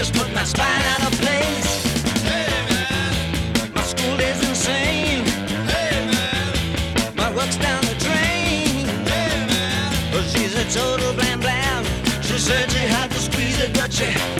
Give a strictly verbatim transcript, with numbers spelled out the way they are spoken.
just put my spine out of place. Hey man, my school is insane. Hey man, my work's down the drain. Hey man, well, she's a total blam blam. She said she had to squeeze it, but she